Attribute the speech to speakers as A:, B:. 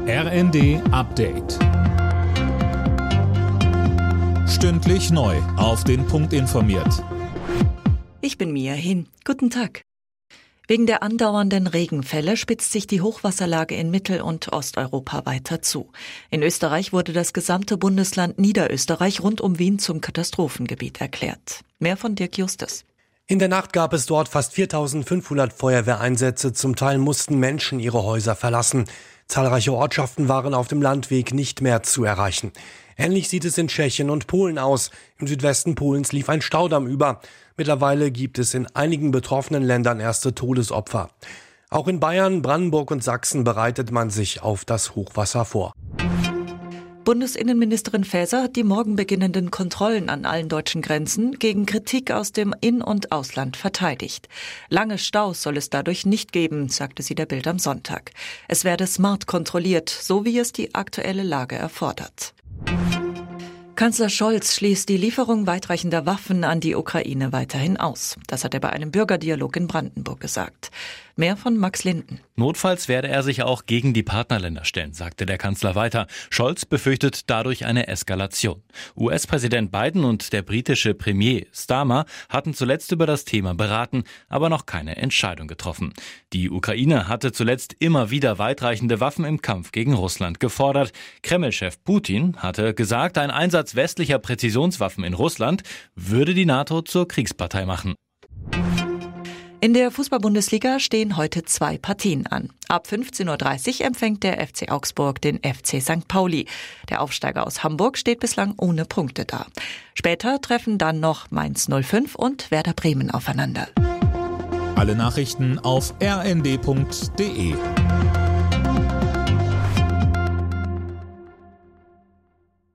A: RND Update. Stündlich neu auf den Punkt informiert.
B: Ich bin Mia Hin. Guten Tag. Wegen der andauernden Regenfälle spitzt sich die Hochwasserlage in Mittel- und Osteuropa weiter zu. In Österreich wurde das gesamte Bundesland Niederösterreich rund um Wien zum Katastrophengebiet erklärt. Mehr von Dirk Justus.
C: In der Nacht gab es dort fast 4.500 Feuerwehreinsätze. Zum Teil mussten Menschen ihre Häuser verlassen. Zahlreiche Ortschaften waren auf dem Landweg nicht mehr zu erreichen. Ähnlich sieht es in Tschechien und Polen aus. Im Südwesten Polens lief ein Staudamm über. Mittlerweile gibt es in einigen betroffenen Ländern erste Todesopfer. Auch in Bayern, Brandenburg und Sachsen bereitet man sich auf das Hochwasser vor.
B: Bundesinnenministerin Faeser hat die morgen beginnenden Kontrollen an allen deutschen Grenzen gegen Kritik aus dem In- und Ausland verteidigt. Lange Staus soll es dadurch nicht geben, sagte sie der Bild am Sonntag. Es werde smart kontrolliert, so wie es die aktuelle Lage erfordert. Kanzler Scholz schließt die Lieferung weitreichender Waffen an die Ukraine weiterhin aus. Das hat er bei einem Bürgerdialog in Brandenburg gesagt. Mehr von Max Linden.
D: Notfalls werde er sich auch gegen die Partnerländer stellen, sagte der Kanzler weiter. Scholz befürchtet dadurch eine Eskalation. US-Präsident Biden und der britische Premier Starmer hatten zuletzt über das Thema beraten, aber noch keine Entscheidung getroffen. Die Ukraine hatte zuletzt immer wieder weitreichende Waffen im Kampf gegen Russland gefordert. Kreml-Chef Putin hatte gesagt, ein Einsatz westlicher Präzisionswaffen in Russland würde die NATO zur Kriegspartei machen.
B: In der Fußball-Bundesliga stehen heute 2 Partien an. Ab 15.30 Uhr empfängt der FC Augsburg den FC St. Pauli. Der Aufsteiger aus Hamburg steht bislang ohne Punkte da. Später treffen dann noch Mainz 05 und Werder Bremen aufeinander.
A: Alle Nachrichten auf rnd.de.